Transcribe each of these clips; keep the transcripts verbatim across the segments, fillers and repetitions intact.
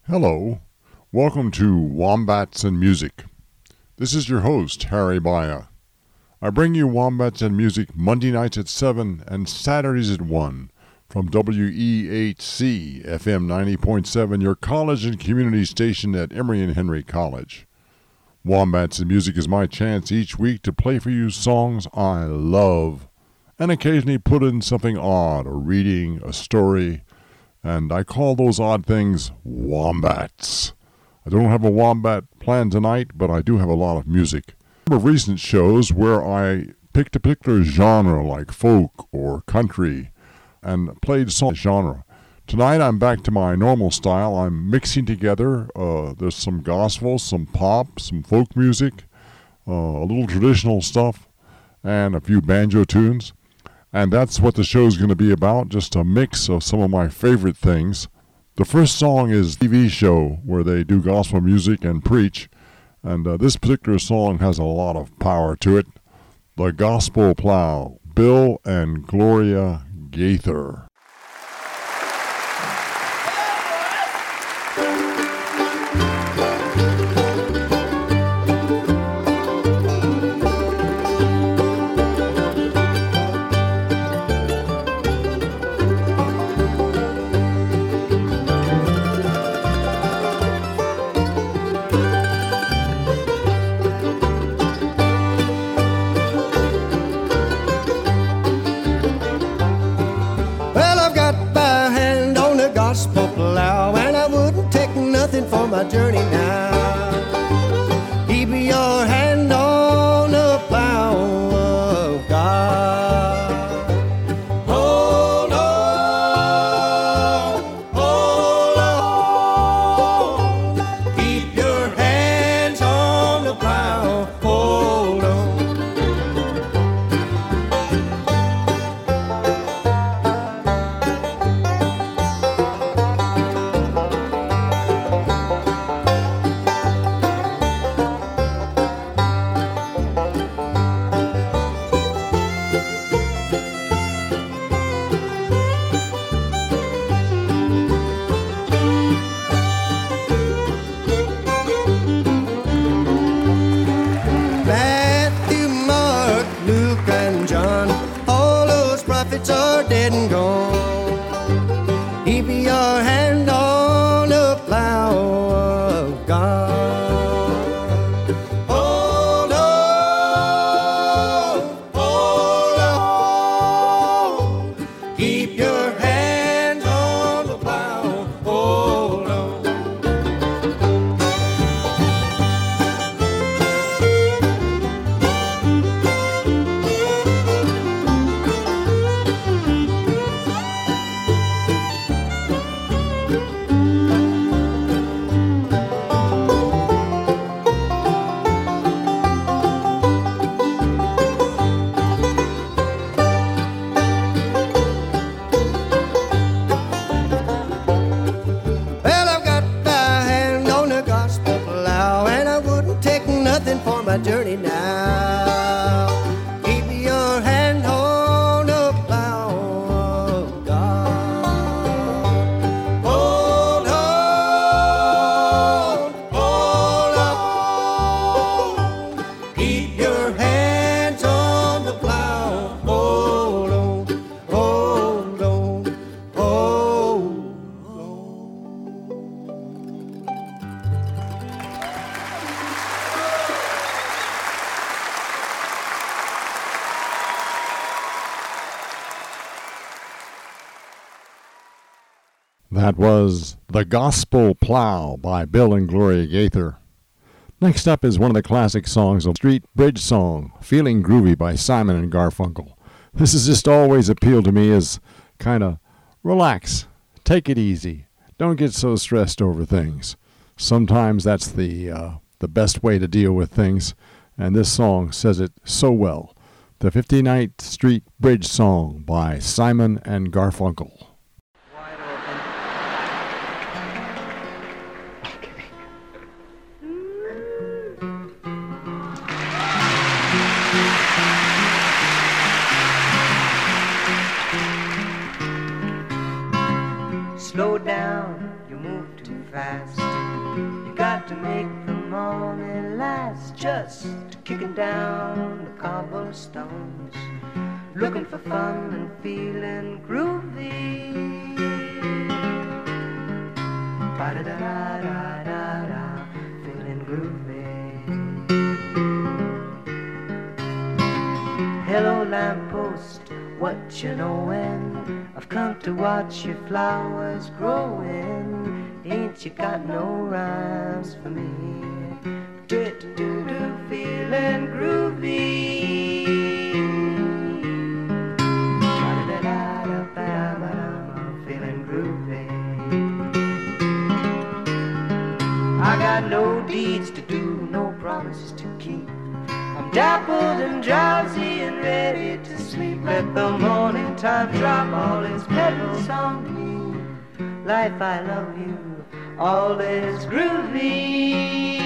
Hello, welcome to Wombats and Music. This is your host, Harry Baya. I bring you Wombats and Music Monday nights at seven and Saturdays at one from W E H C F M ninety point seven, your college and community station at Emory and Henry College. Wombats and Music is my chance each week to play for you songs I love and occasionally put in something odd, a reading, a story, and I call those odd things wombats. I don't have a wombat planned tonight, but I do have a lot of music. A number of recent shows where I picked a particular genre like folk or country and played some genre. Tonight I'm back to my normal style. I'm mixing together, uh, there's some gospel, some pop, some folk music, uh, a little traditional stuff, and a few banjo tunes. And that's what the show's going to be about, just a mix of some of my favorite things. The first song is a T V show where they do gospel music and preach, and uh, this particular song has a lot of power to it. The Gospel Plow, Bill and Gloria Gaither. For my journey now, keep your hand on the plow of God. Hold on, hold on, keep your hands on the plow, hold on. Are dead and gone. Keep your hand on the plow of God. Hold on, hold on. Keep your hands on the plow. Hold on. For my journey now, keep your hand on the plow of God. Hold on, hold on, keep your hands on the plow. Hold on, hold on, hold on. That was The Gospel Plow by Bill and Gloria Gaither. Next up is one of the classic songs of Street Bridge Song, Feeling Groovy by Simon and Garfunkel. This has just always appealed to me as kind of relax, take it easy, don't get so stressed over things. Sometimes that's the uh, the best way to deal with things, and this song says it so well. The fifty-ninth Street Bridge Song by Simon and Garfunkel. Slow down, you move too fast. to make the morning last, just kicking down the cobblestones, looking for fun and feeling groovy. Ba-da-da-da-da-da, feeling groovy. Hello lamppost, what you knowin'? I've come to watch your flowers growing. Ain't you got no rhymes for me? Do-do-do-do, feeling groovy. Feeling groovy. I got no deeds to do, no promises to keep. I'm dappled and drowsy and ready to sleep. Let the morning time drop all its petals on me. Life, I love you, all is groovy.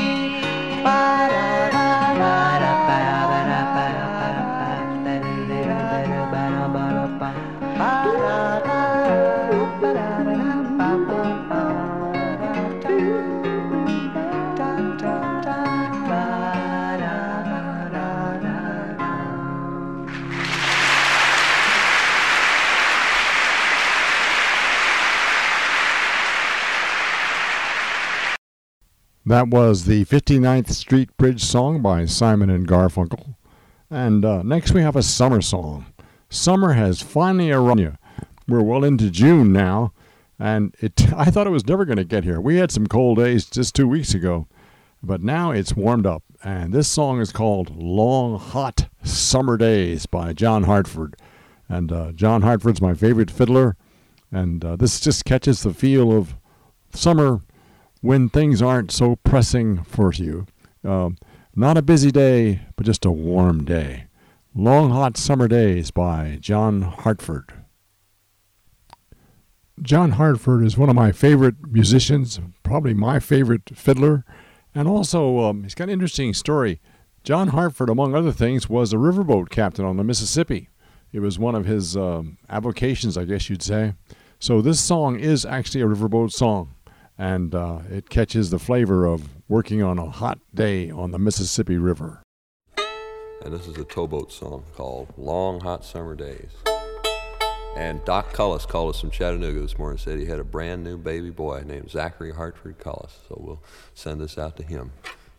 That was the fifty-ninth Street Bridge song by Simon and Garfunkel. And uh, next we have a summer song. Summer has finally arrived. We're well into June now, and it I thought it was never going to get here. We had some cold days just two weeks ago, but now it's warmed up. And this song is called Long Hot Summer Days by John Hartford. And uh, John Hartford's my favorite fiddler, and uh, this just catches the feel of summer when things aren't so pressing for you. Uh, not a busy day, but just a warm day. Long Hot Summer Days by John Hartford. John Hartford is one of my favorite musicians, probably my favorite fiddler, and also um, he's got an interesting story. John Hartford, among other things, was a riverboat captain on the Mississippi. It was one of his um, avocations, I guess you'd say. So this song is actually a riverboat song. And uh, it catches the flavor of working on a hot day on the Mississippi River. And this is a towboat song called Long Hot Summer Days. And Doc Cullis called us from Chattanooga this morning and said he had a brand new baby boy named Zachary Hartford Cullis. So we'll send this out to him.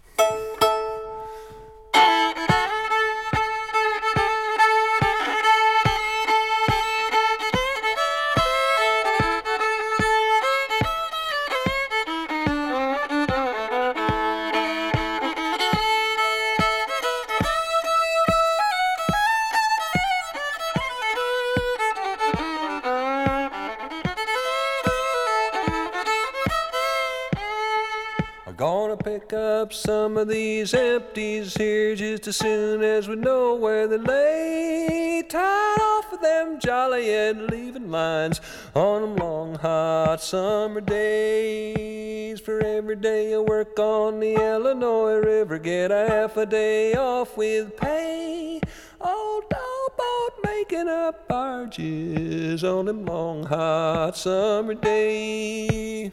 Up some of these empties here just as soon as we know where they lay. Tied off of them jolly and leaving lines on them long hot summer days. For every day I work on the Illinois River, get a half a day off with pay. Old towboat making up barges on them long hot summer days.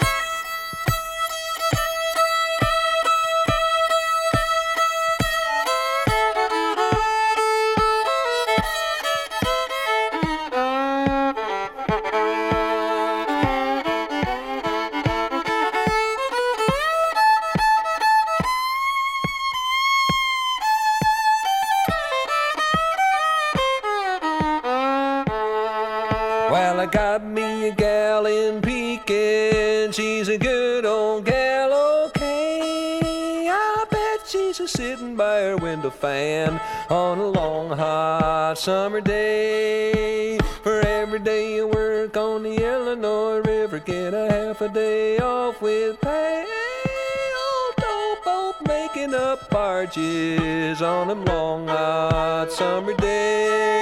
Well, I got me a gal in Pekin, she's a good old gal, okay. I bet she's a sitting by her window fan on a long hot summer day. For every day I work on the Illinois River, get a half a day off with pay. Old towboat making up barges on them long hot summer days.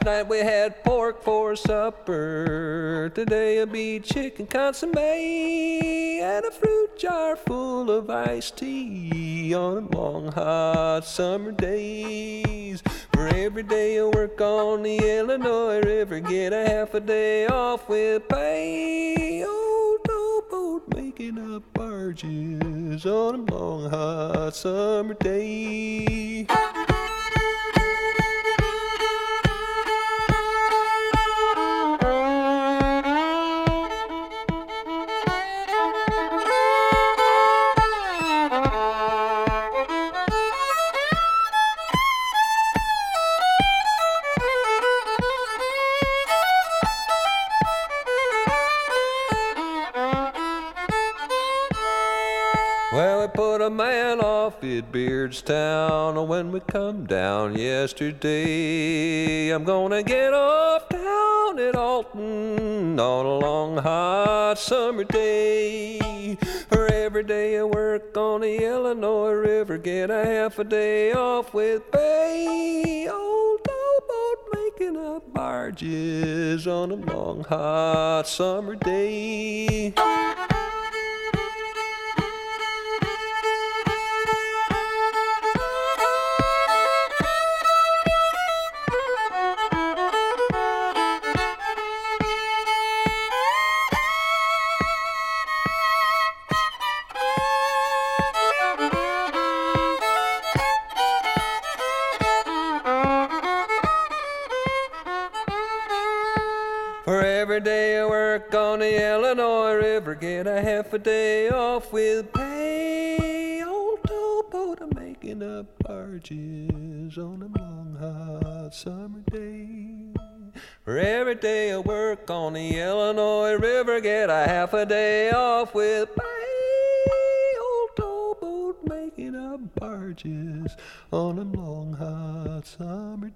Last night we had pork for supper. Today it'll be chicken consomme and a fruit jar full of iced tea on long hot summer days. For every day you work on the Illinois River, get a half a day off with pay. Old towboat making up barges on a long hot summer day. Well, we put a man off at Beardstown when we come down yesterday. I'm gonna get off down at Alton on a long hot summer day. For every day I work on the Illinois River, get a half a day off with pay. Old towboat making up barges on a long hot summer day. For every day I work on the Illinois River, get a half a day off with pay. Old towboat, I'm making up barges on a long hot summer day. For every day I work on the Illinois River, get a half a day off with pay. Old towboat making up barges on a long hot summer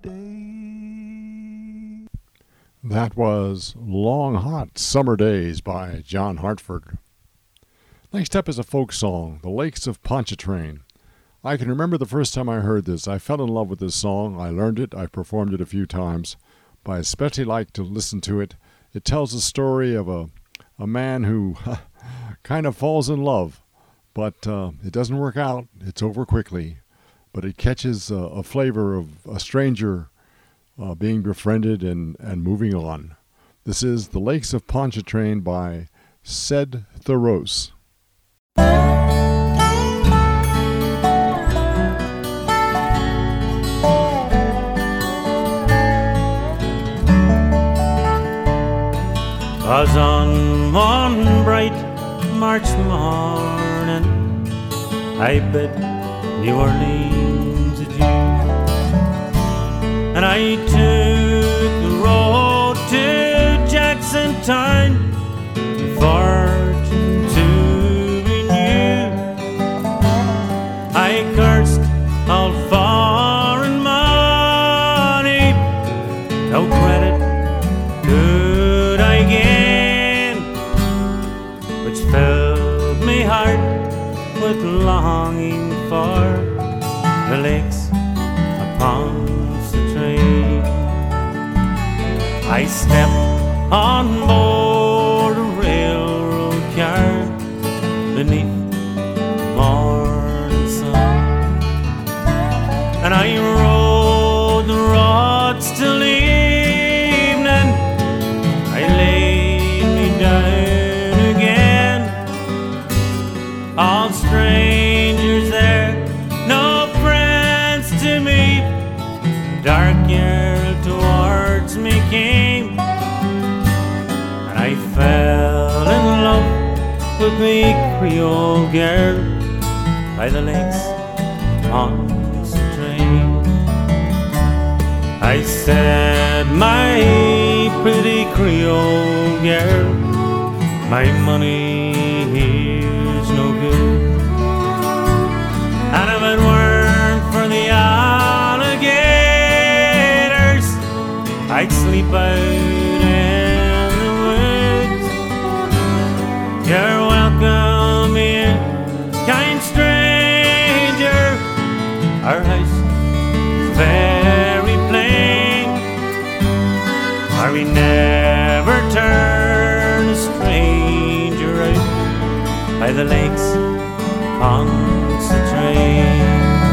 day. That was Long Hot Summer Days by John Hartford. Next up is a folk song, The Lakes of Pontchartrain. I can remember the first time I heard this. I fell in love with this song. I learned it. I performed it a few times. But I especially like to listen to it. It tells the story of a, a man who kind of falls in love, but uh, it doesn't work out. It's over quickly. But it catches uh, a flavor of a stranger Uh, being befriended and, and moving on. This is The Lakes of Pontchartrain by Ced Thoros. Was on one bright March morning, I bid New Orleans adieu. And I took the road to Jackson Town, fortune to renew. I cursed all foreign money, no credit could I gain, which filled me heart with longing for the lakes upon I stepped on board a railroad car beneath the morning sun, and I rode the roads till evening. I laid me down again. All strangers there, no friends to me. Dark year towards me came, and I fell in love with the Creole girl by the lakes on the train. I said, my pretty Creole girl, my money here's no good, and if it weren't for the I'd sleep out in the woods. You're welcome here, kind stranger. Our house is very plain, we never turn a stranger out by the lakes on the train.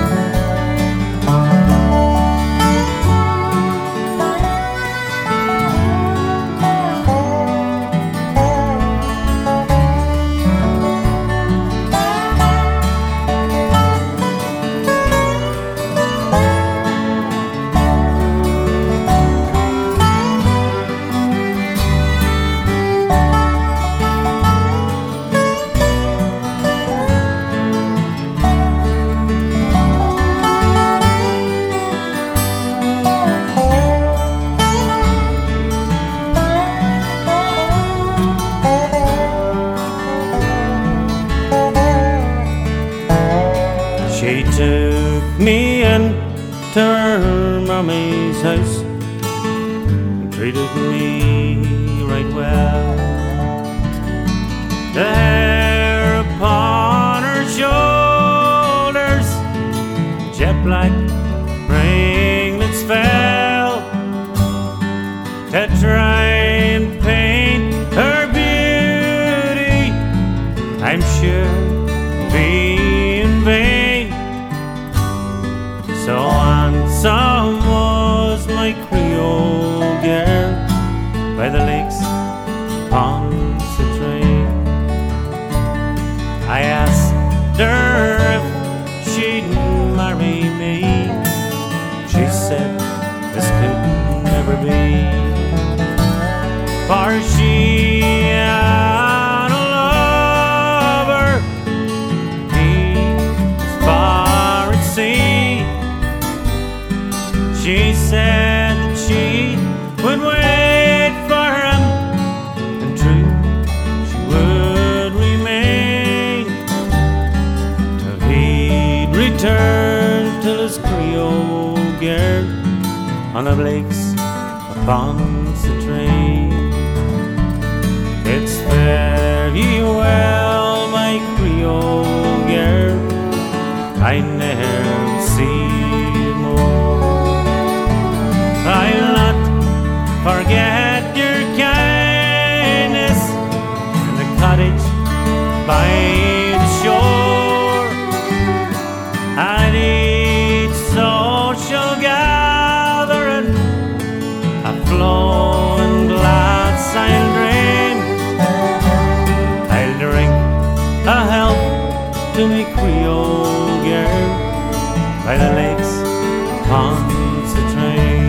She took me into her mommy's house and treated me right well. The hair upon her shoulders, jet black ringlets fell, to try and paint her beauty, I'm sure be in vain. So handsome was my Creole girl by the lakes on the train. I asked her if she'd marry me. She said this could never be, for she had a lover, he was far at sea. She said that she would wait for him, and true she would remain till he'd return to his Creole girl on the lakes upon the train. It's very well, my Creole girl, I never see you more. I'll not forget your kindness in the cottage by the shore, and each social gathering a flowing glass I'll drain. I'll drink a health to me Creole girl by the lakes on the train.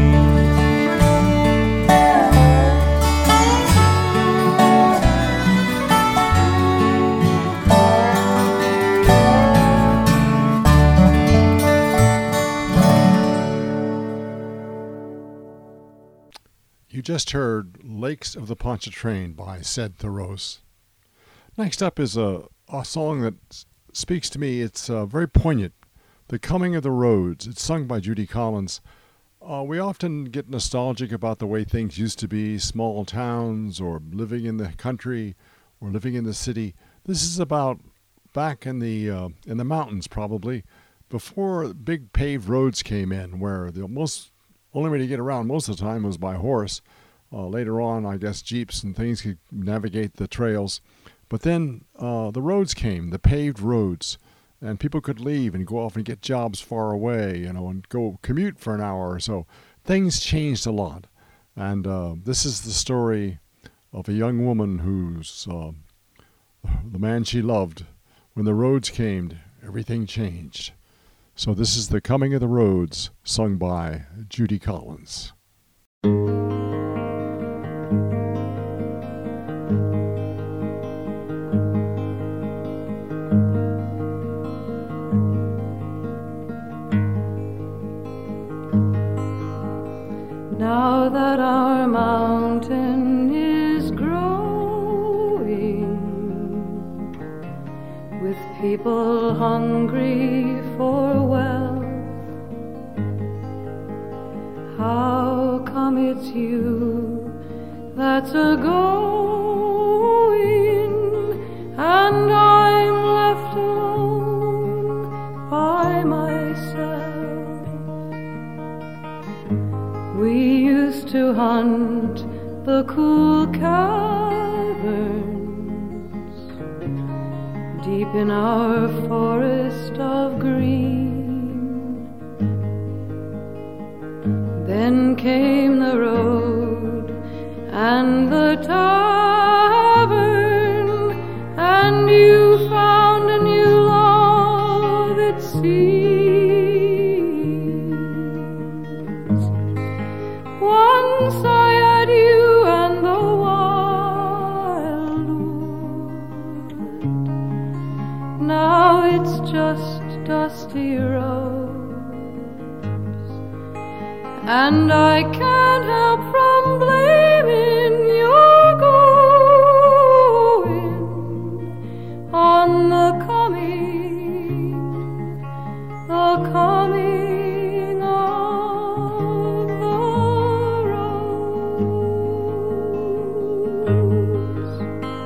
You just heard Lakes of the Pontchartrain by Ced Thoreaus. Next up is a, a song that s- speaks to me. It's uh, very poignant. The Coming of the Roads. It's sung by Judy Collins. Uh, we often get nostalgic about the way things used to be, small towns or living in the country or living in the city. This is about back in the uh, in the mountains, probably, before big paved roads came in, where the most only way to get around most of the time was by horse. Uh, later on, I guess Jeeps and things could navigate the trails. But then uh, the roads came, the paved roads, and people could leave and go off and get jobs far away, you know, and go commute for an hour or so. Things changed a lot. And uh, this is the story of a young woman who's uh, the man she loved. When the roads came, everything changed. So this is The Coming of the Roads, sung by Judy Collins. Now that our mountain is growing, with people hungry for wealth, how come it's you that's a-going, and I'm left alone by myself? We used to hunt the cool caverns deep in our forest of green. Then came the road and the tavern, and you found a new love, it seems. Once I had you and the wildwood, now it's just dusty roads, and I can't help from blaming your going on the coming, the coming of the rose.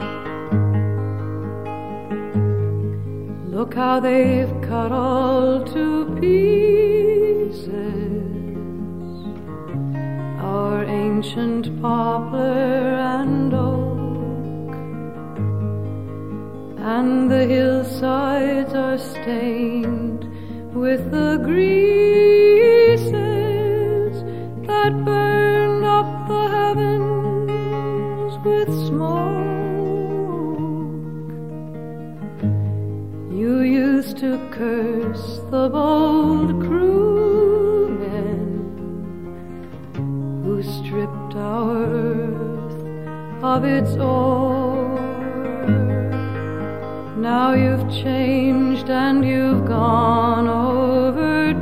Look how they've cut all to pieces our ancient poplar and oak, and the hillsides are stained with the greases that burned up the heavens with smoke. You used to curse the bold crewmen who stripped our earth of its ore. Now you've changed and you've gone over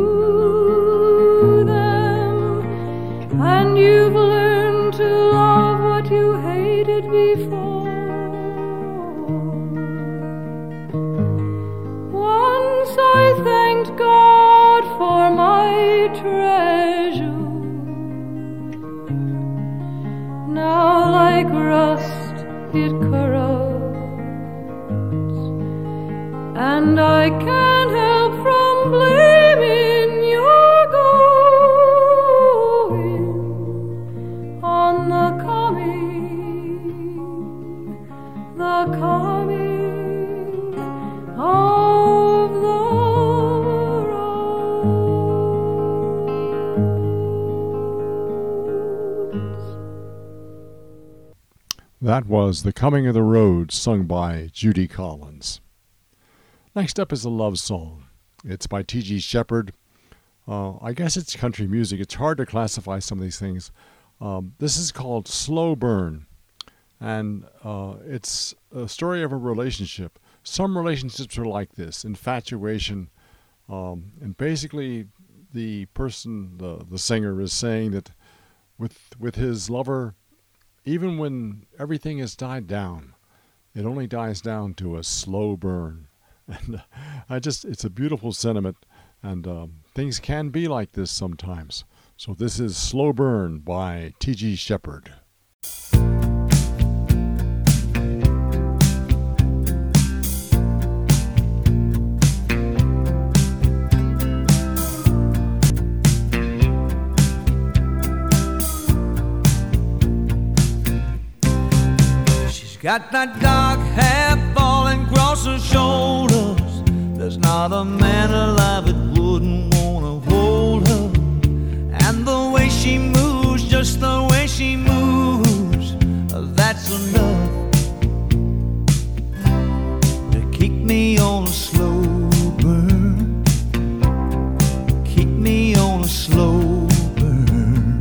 to them, and you've learned to love what you hated before. Once I thanked God for my treasure. Now like rust it corrodes, and I can't help from blaming your going on the coming, the coming of the roads. That was The Coming of the Road, sung by Judy Collins. Next up is a love song. It's by T G Sheppard. Uh, I guess it's country music. It's hard to classify some of these things. Um, this is called Slow Burn, and uh, it's a story of a relationship. Some relationships are like this, infatuation, um, and basically the person, the, the singer, is saying that with with his lover, even when everything has died down, it only dies down to a slow burn. And uh, I just, it's a beautiful sentiment, and um, things can be like this sometimes. So this is Slow Burn by T G Sheppard. Got that dark hair falling across her shoulders. There's not a man alive that wouldn't wanna hold her. And the way she moves, just the way she moves, that's enough to keep me on a slow burn. Keep me on a slow burn.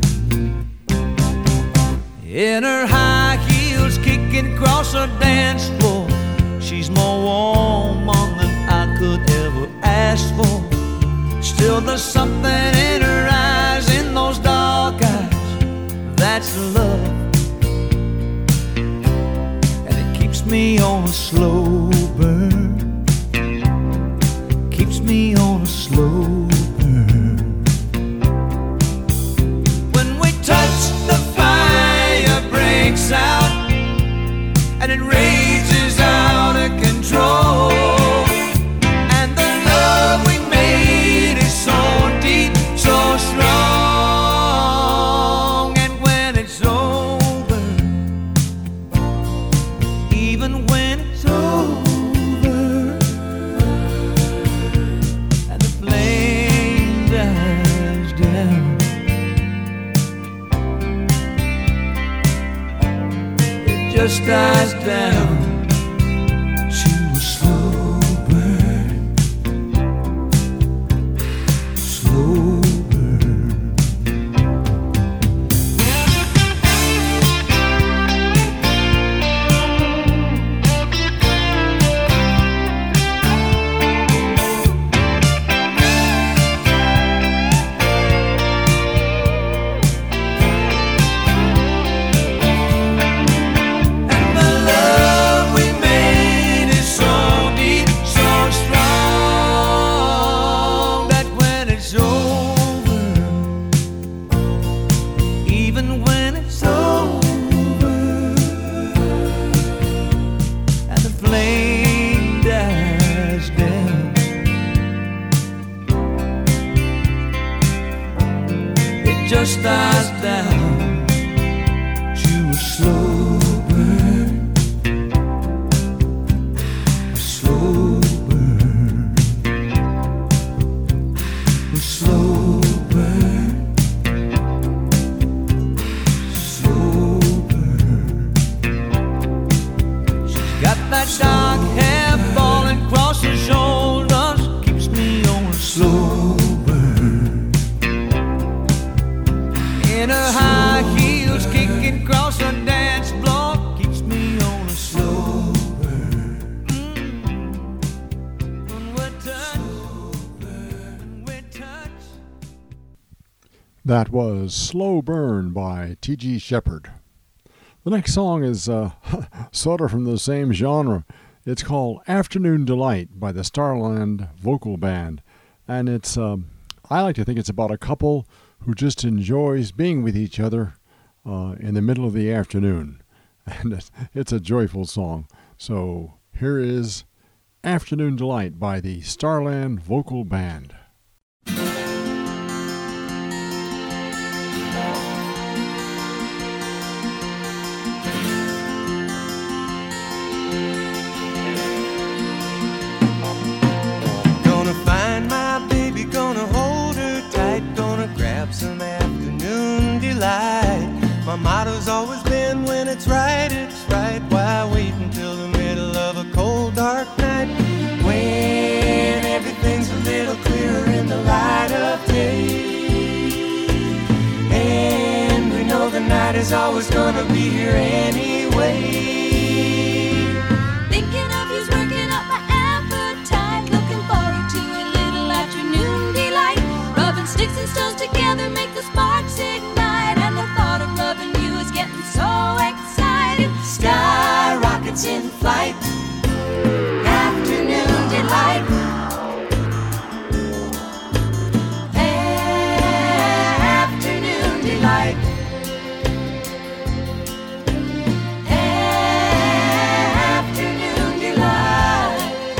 In her high heels, kicking across her dance floor, she's more woman than I could ever ask for. Still there's something in her eyes, in those dark eyes, that's love. And it keeps me on a slow burn. Keeps me on a slow burn. When we touch, the fire breaks out, and it rages out of control. And the love we made is so deep, so strong. And when it's over, just dies down to a slow burn, slow burn. And the love we made is so deep, so strong that when it's over, even when it's over, and the flame dies down, it just dies down to a slow burn, a slow burn, a slow burn, slow burn. She's got that dark hair falling across her shoulders, keeps me on a slow burn. In her high heels, kicking across her dance floor, keeps me on a slow burn. Mm. When we're touch, when we're touch. That was Slow Burn by T G Shepherd. The next song is uh, sort of from the same genre. It's called Afternoon Delight by the Starland Vocal Band. And it's, um, I like to think it's about a couple who just enjoys being with each other uh, in the middle of the afternoon. And it's, it's a joyful song. So here is Afternoon Delight by the Starland Vocal Band. Gonna find my baby, gonna hold her tight, gonna grab some afternoon delight. My motto's always been, when it's right, it's right. Why wait until the middle of a cold, dark night, when everything's a little clearer in the light of day? And we know the night is always gonna be here anyway. Thinking of you's working up my appetite. Looking forward to a little afternoon delight. Rubbing sticks and stones together make the sparks ignite. And the thought of loving you is getting so exciting. Sky rockets in flight, Afternoon delight. Afternoon delight. Afternoon delight.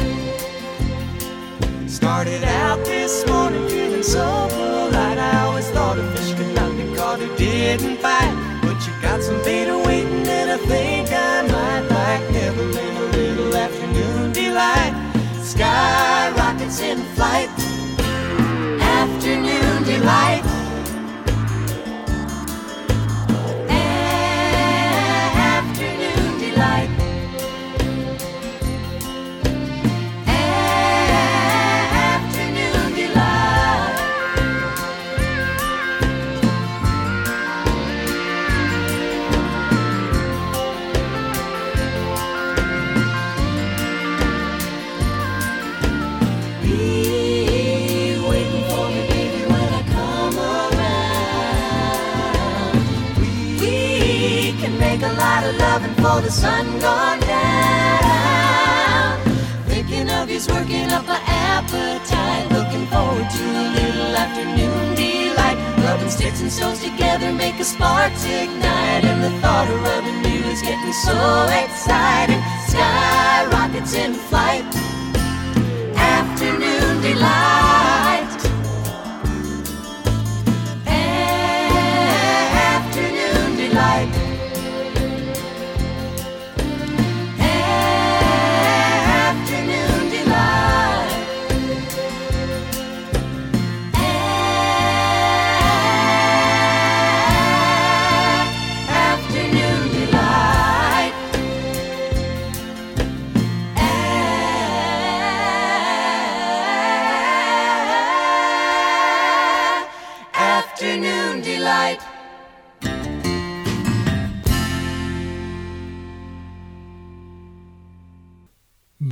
started out this morning feeling so polite. I always thought a fish could not be caught who didn't bite. But you got some beta waiting and I think I might like Neverland, a little afternoon delight. Sky rockets in flight, Afternoon delight. Afternoon delight. Afternoon delight. Be waiting for me, baby, when I come around. We can make a lot of loving for the sun gone down. Thinking of you's working up my appetite. Looking forward to a little afternoon delight. Rubbing sticks and stones together make a sparks ignite. And the thought of rubbing you is getting so exciting. Sky rockets in flight, Afternoon delight. Afternoon delight. Afternoon delight. Afternoon delight.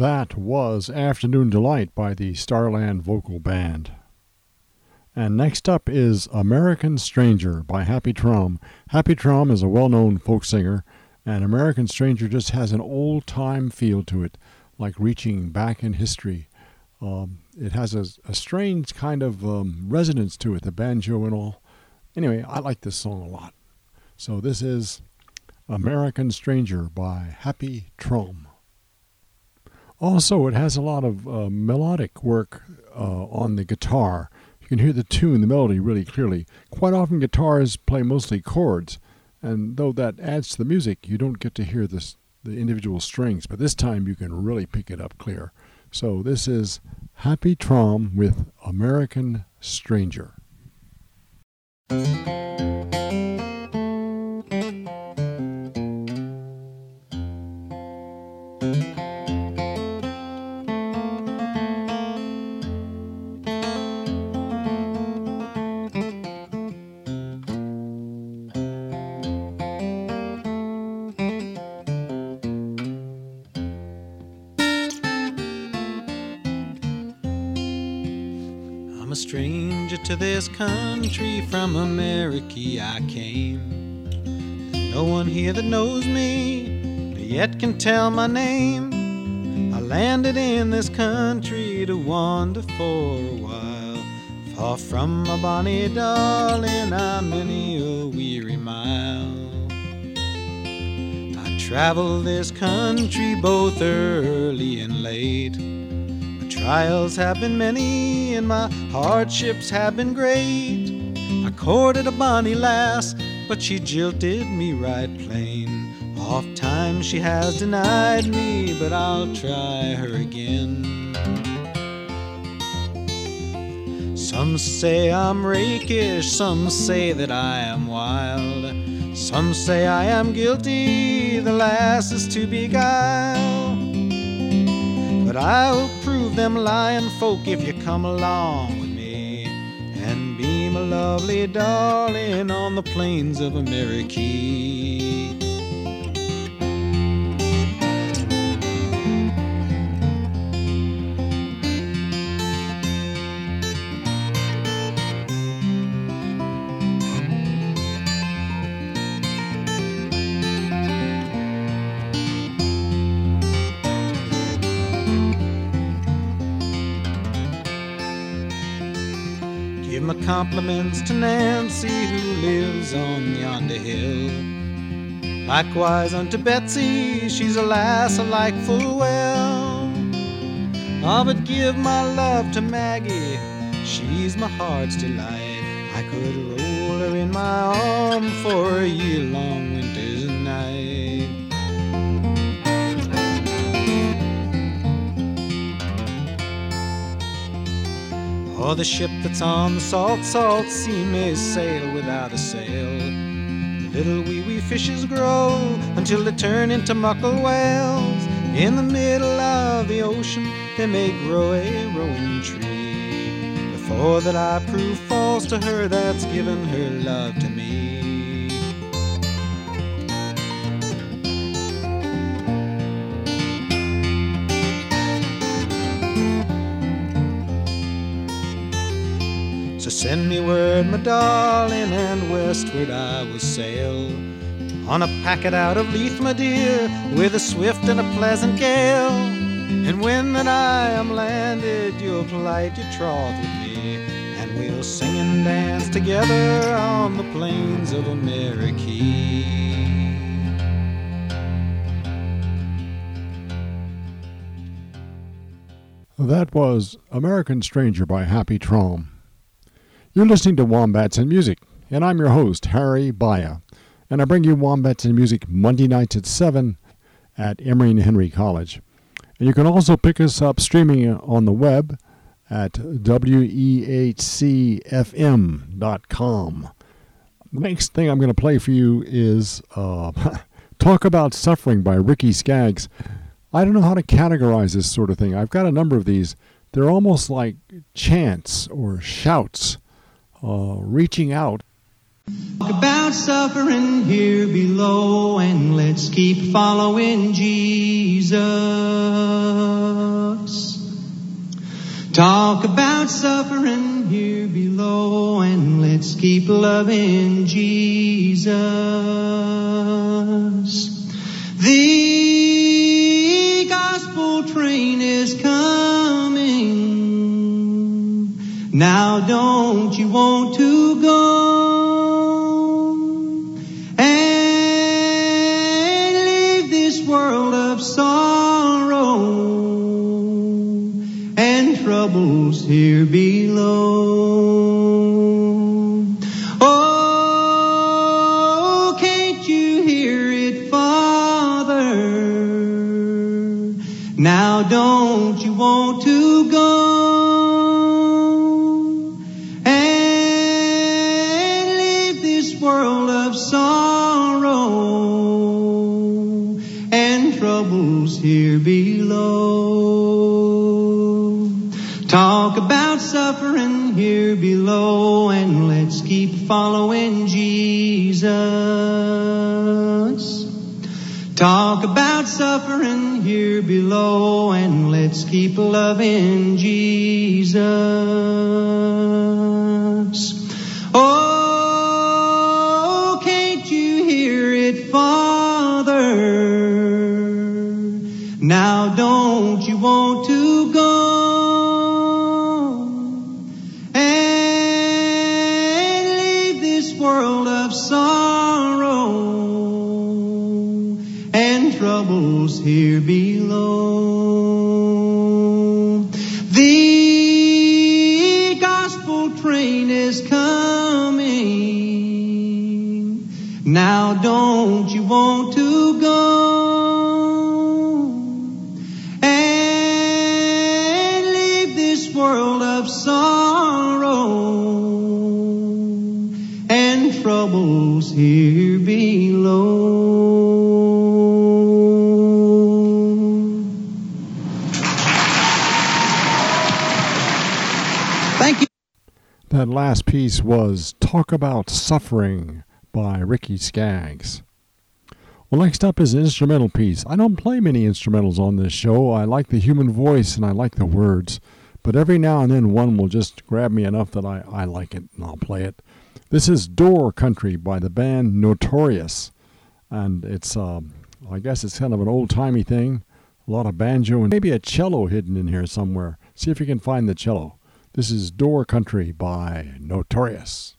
That was Afternoon Delight by the Starland Vocal Band. And next up is American Stranger by Happy Traum. Happy Traum is a well-known folk singer, and American Stranger just has an old-time feel to it, like reaching back in history. Um, it has a, a strange kind of um, resonance to it, the banjo and all. Anyway, I like this song a lot. So this is American Stranger by Happy Traum. Also, it has a lot of uh, melodic work uh, on the guitar. You can hear the tune, the melody really clearly. Quite often guitars play mostly chords, and though that adds to the music, you don't get to hear this, the individual strings, but this time you can really pick it up clear. So this is Happy Traum with American Stranger. I'm a stranger to this country, from America I came. There's no one here that knows me, but yet can tell my name. I landed in this country to wander for a while, far from my bonny darling, I'm many a weary mile. I traveled this country both early and late. Trials have been many and my hardships have been great. I courted a bonny lass, but she jilted me right plain. Oft times she has denied me, but I'll try her again. Some say I'm rakish, some say that I am wild. Some say I am guilty, the lass is to beguile. But I'll prove them lying folk if you come along with me and be my lovely darling on the plains of America. Give my compliments to Nancy who lives on yonder hill. Likewise unto Betsy, she's a lass I like full well. Oh, but give my love to Maggie, she's my heart's delight. I could roll her in my arm for a year-long winter's night. Or the ship that's on the salt, salt sea may sail without a sail. The little wee wee fishes grow until they turn into muckle whales. In the middle of the ocean they may grow a rowing tree, before that I prove false to her that's given her love to me. So send me word, my darling, and westward I will sail, on a packet out of Leith, my dear, with a swift and a pleasant gale. And when that I am landed, you'll plight your troth with me, and we'll sing and dance together on the plains of America. That was American Stranger by Happy Traum. You're listening to Wombats and Music, and I'm your host, Harry Baya. And I bring you Wombats and Music Monday nights at seven at Emory and Henry College. And you can also pick us up streaming on the web at W E H C F M dot com. The next thing I'm going to play for you is uh, Talk About Suffering by Ricky Skaggs. I don't know how to categorize this sort of thing. I've got a number of these. They're almost like chants or shouts, uh, reaching out Talk about suffering here below, and let's keep following Jesus. Talk about suffering here below, and let's keep loving Jesus. The gospel train is coming. Now don't you want to go and leave this world of sorrow and troubles here below? Oh, can't you hear it, Father? Now don't you want to go and leave this world of sorrow and troubles here below? Talk about suffering here below, and let's keep following Jesus. Talk about suffering here below, and let's keep loving Jesus. Oh, can't you hear it, Father? Now don't you want to go and leave this world of sorrow and troubles here below? The gospel train is coming. Now don't you want to go and leave this world of sorrow and troubles here below? Thank you. That last piece was Talk About Suffering by Ricky Skaggs. Well, next up is an instrumental piece. I don't play many instrumentals on this show. I like the human voice and I like the words, but every now and then one will just grab me enough that I, I like it and I'll play it. This is Door Country by the band Notorious, and it's, uh, I guess it's kind of an old-timey thing. A lot of banjo and maybe a cello hidden in here somewhere. See if you can find the cello. This is Door Country by Notorious.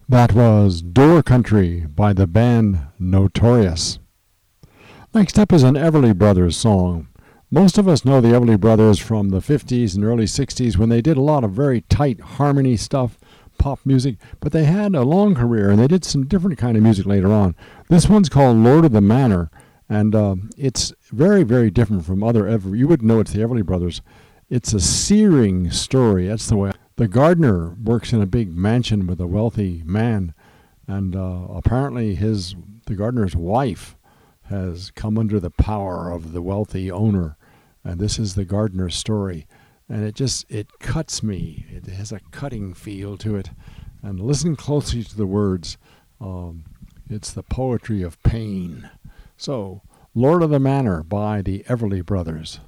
That was Door Country by the band Notorious. Next up is an Everly Brothers song. Most of us know the Everly Brothers from the fifties and early sixties when they did a lot of very tight harmony stuff, pop music, but they had a long career and they did some different kind of music later on. This one's called Lord of the Manor, and uh, it's very, very different from other Everly. You wouldn't know it's the Everly Brothers. It's a searing story. That's the way. The gardener works in a big mansion with a wealthy man, and uh, apparently his the gardener's wife has come under the power of the wealthy owner, and this is the gardener's story. And it just, it cuts me. It has a cutting feel to it. And listen closely to the words. Um, it's the poetry of pain. So, Lord of the Manor by the Everly Brothers.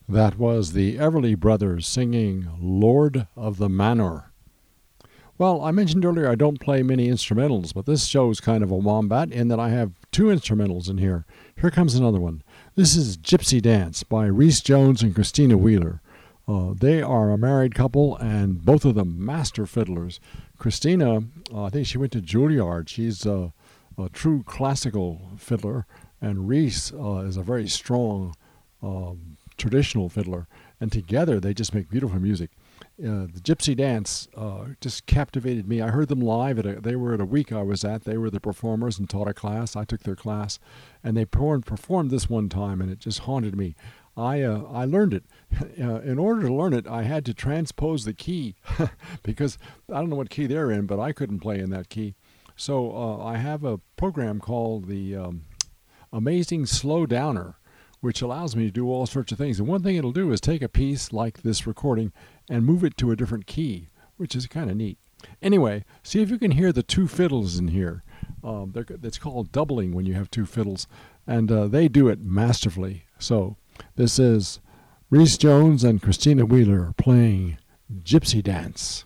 That was the Everly Brothers singing Lord of the Manor. Well, I mentioned earlier I don't play many instrumentals, but this show's kind of a wombat in that I have two instrumentals in here. Here comes another one. This is Gypsy Dance by Rhys Jones and Christina Wheeler. Uh, they are a married couple, and both of them master fiddlers. Christina, uh, I think she went to Juilliard. She's uh, a true classical fiddler, and Rhys uh, is a very strong um, traditional fiddler. And together they just make beautiful music. Uh, the Gypsy Dance uh, just captivated me. I heard them live. At a, they were at a week I was at. They were the performers and taught a class. I took their class, and they performed, performed this one time, and it just haunted me. I uh, I learned it. Uh, in order to learn it, I had to transpose the key because I don't know what key they're in, but I couldn't play in that key. So uh, I have a program called the um, Amazing Slow Downer, which allows me to do all sorts of things. And one thing it'll do is take a piece like this recording and move it to a different key, which is kind of neat. Anyway, see if you can hear the two fiddles in here. Um, it's called doubling when you have two fiddles, and uh, they do it masterfully. So this is Rhys Jones and Christina Wheeler playing Gypsy Dance.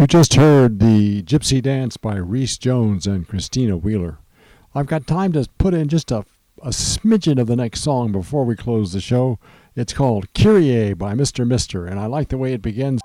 You just heard the Gypsy Dance by Reese Jones and Christina Wheeler. I've got time to put in just a, a smidgen of the next song before we close the show. It's called Kyrie by Mister Mister, and I like the way it begins.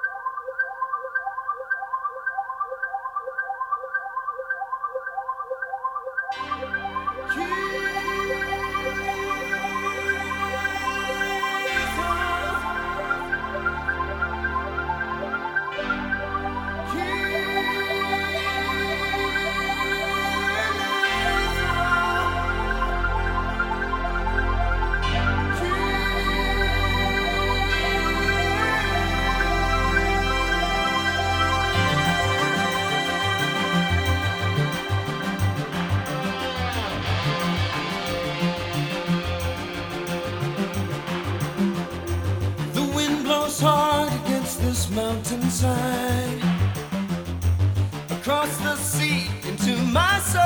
Mountainside, across the sea into my soul.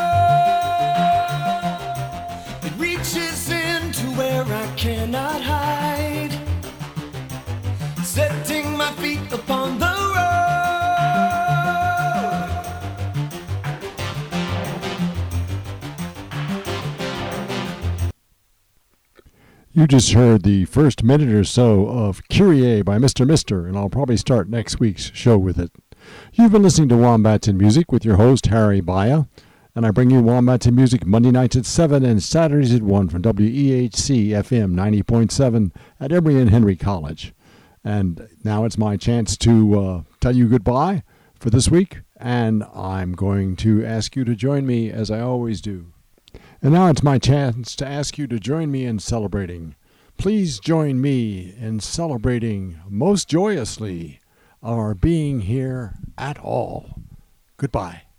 It reaches into where I cannot hide, setting my feet upon the road. You just heard the first minute or so of Kyrie by Mister Mister, and I'll probably start next week's show with it. You've been listening to Wombats in Music with your host, Harry Baya, and I bring you Wombats in Music Monday nights at seven and Saturdays at one from W E H C F M ninety point seven at Emory and Henry College. And now it's my chance to uh, tell you goodbye for this week, and I'm going to ask you to join me as I always do. And now it's my chance to ask you to join me in celebrating. Please join me in celebrating most joyously our being here at all. Goodbye.